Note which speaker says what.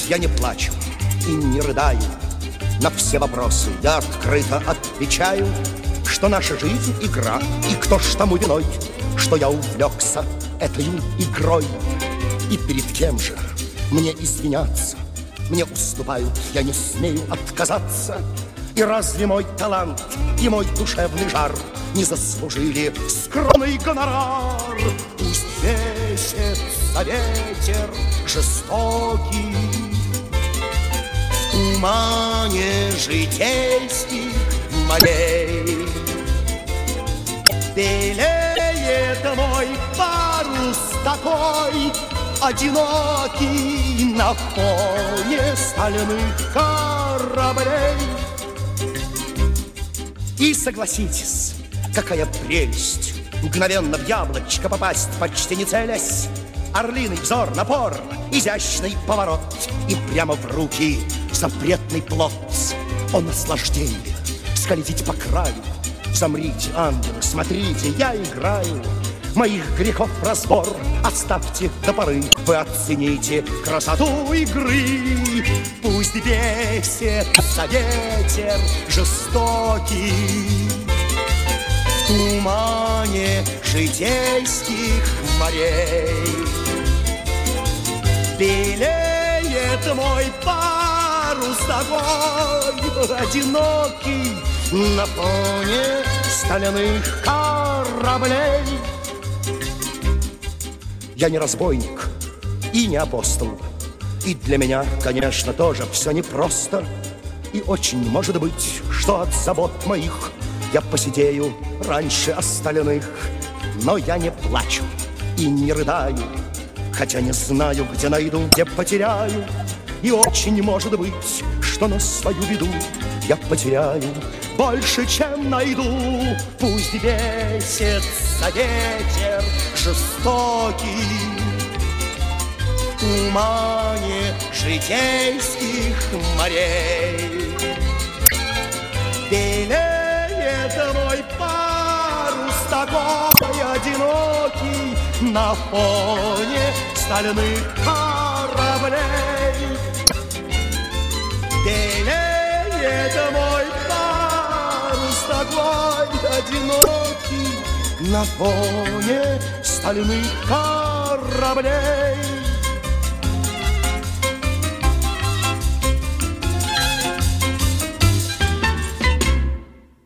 Speaker 1: я не плачу и не рыдаю. На все вопросы я открыто отвечаю, что наша жизнь — игра, и кто ж тому виной, что я увлекся этой игрой. И перед кем же мне извиняться? Мне уступают, я не смею отказаться. И разве мой талант и мой душевный жар не заслужили скромный гонорар? Пусть бесится ветер жестокий в тумане житейских морей. Белеет мой парус такой одинокий на фоне стальных кораблей. И согласитесь, какая прелесть мгновенно в яблочко попасть, почти не целясь. Орлиный взор, напор, изящный поворот, и прямо в руки запретный плод. О наслаждение скользить по краю. Замрите, ангелы, смотрите, я играю. Моих грехов разбор оставьте до поры. Вы оцените красоту игры. Пусть бесится ветер жестокий в тумане житейских морей. Белеет мой парус такой одинокий на фоне стальных кораблей. Я не разбойник и не апостол, и для меня, конечно, тоже все непросто. И очень может быть, что от забот моих я посидею раньше остальных. Но я не плачу и не рыдаю, хотя не знаю, где найду, где потеряю. И очень может быть, что на свою беду я потеряю больше, чем найду. Пусть бесится ветер жестокий в тумане житейских морей. Белеет мой парус такой одинокий на фоне стальных кораблей. Белеет мой парус такой одинокий на фоне стальных кораблей.